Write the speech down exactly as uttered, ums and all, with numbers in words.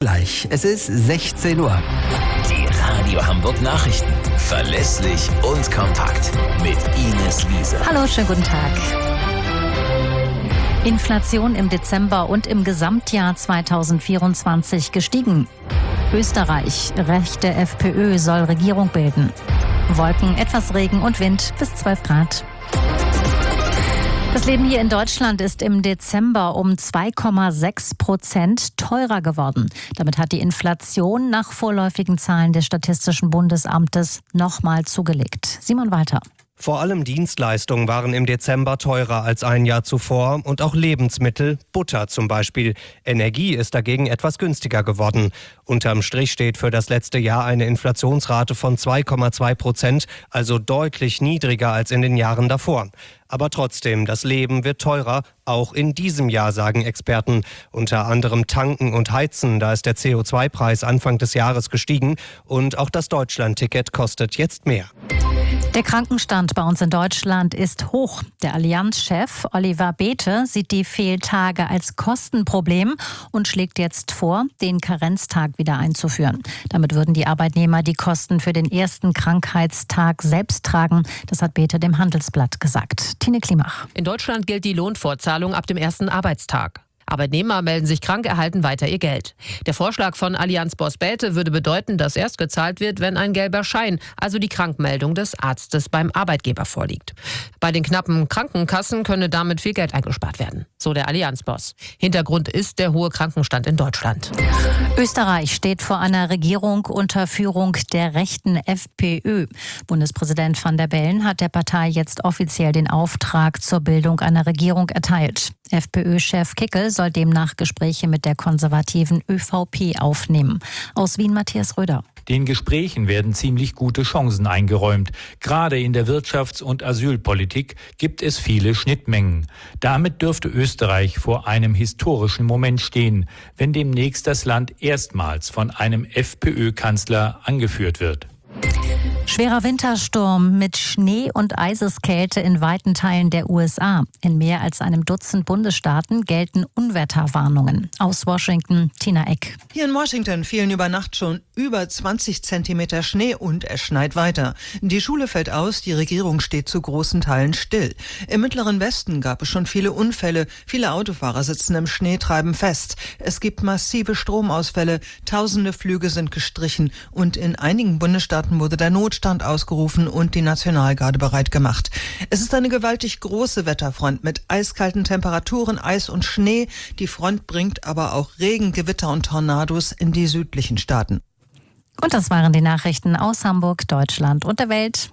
gleich. Es ist sechzehn Uhr. Die Radio Hamburg Nachrichten. Verlässlich und kompakt. Mit Ines Wiese. Hallo, schönen guten Tag. Inflation im Dezember und im Gesamtjahr zweitausendvierundzwanzig gestiegen. Österreich, rechte FPÖ soll Regierung bilden. Wolken, etwas Regen und Wind bis zwölf Grad. Das Leben hier in Deutschland ist im Dezember um zwei Komma sechs Prozent teurer geworden. Damit hat die Inflation nach vorläufigen Zahlen des Statistischen Bundesamtes nochmal zugelegt. Simon Walter. Vor allem Dienstleistungen waren im Dezember teurer als ein Jahr zuvor und auch Lebensmittel, Butter zum Beispiel. Energie ist dagegen etwas günstiger geworden. Unterm Strich steht für das letzte Jahr eine Inflationsrate von zwei Komma zwei Prozent, also deutlich niedriger als in den Jahren davor. Aber trotzdem, das Leben wird teurer, auch in diesem Jahr, sagen Experten. Unter anderem Tanken und Heizen, da ist der C O zwei Preis Anfang des Jahres gestiegen und auch das Deutschland-Ticket kostet jetzt mehr. Der Krankenstand bei uns in Deutschland ist hoch. Der Allianz-Chef Oliver Bäte sieht die Fehltage als Kostenproblem und schlägt jetzt vor, den Karenztag wieder einzuführen. Damit würden die Arbeitnehmer die Kosten für den ersten Krankheitstag selbst tragen. Das hat Bäte dem Handelsblatt gesagt. Tine Klimach. In Deutschland gilt die Lohnfortzahlung ab dem ersten Arbeitstag. Arbeitnehmer melden sich krank, erhalten weiter ihr Geld. Der Vorschlag von Allianz-Boss Bäte würde bedeuten, dass erst gezahlt wird, wenn ein gelber Schein, also die Krankmeldung des Arztes beim Arbeitgeber vorliegt. Bei den knappen Krankenkassen könne damit viel Geld eingespart werden, so der Allianz-Boss. Hintergrund ist der hohe Krankenstand in Deutschland. Österreich steht vor einer Regierung unter Führung der rechten FPÖ. Bundespräsident Van der Bellen hat der Partei jetzt offiziell den Auftrag zur Bildung einer Regierung erteilt. FPÖ-Chef Kickl soll demnach Gespräche mit der konservativen ÖVP aufnehmen. Aus Wien Matthias Röder. Den Gesprächen werden ziemlich gute Chancen eingeräumt. Gerade in der Wirtschafts- und Asylpolitik gibt es viele Schnittmengen. Damit dürfte Österreich vor einem historischen Moment stehen, wenn demnächst das Land erstmals von einem FPÖ-Kanzler angeführt wird. Schwerer Wintersturm mit Schnee und Eiseskälte in weiten Teilen der U S A. In mehr als einem Dutzend Bundesstaaten gelten Unwetterwarnungen. Aus Washington, Tina Eck. Hier in Washington fielen über Nacht schon über zwanzig Zentimeter Schnee und es schneit weiter. Die Schule fällt aus, die Regierung steht zu großen Teilen still. Im mittleren Westen gab es schon viele Unfälle. Viele Autofahrer sitzen im Schnee, treiben fest. Es gibt massive Stromausfälle, tausende Flüge sind gestrichen und in einigen Bundesstaaten wurde der Notstand ausgerufen und die Nationalgarde bereit gemacht. Es ist eine gewaltig große Wetterfront mit eiskalten Temperaturen, Eis und Schnee. Die Front bringt aber auch Regen, Gewitter und Tornados in die südlichen Staaten. Und das waren die Nachrichten aus Hamburg, Deutschland und der Welt.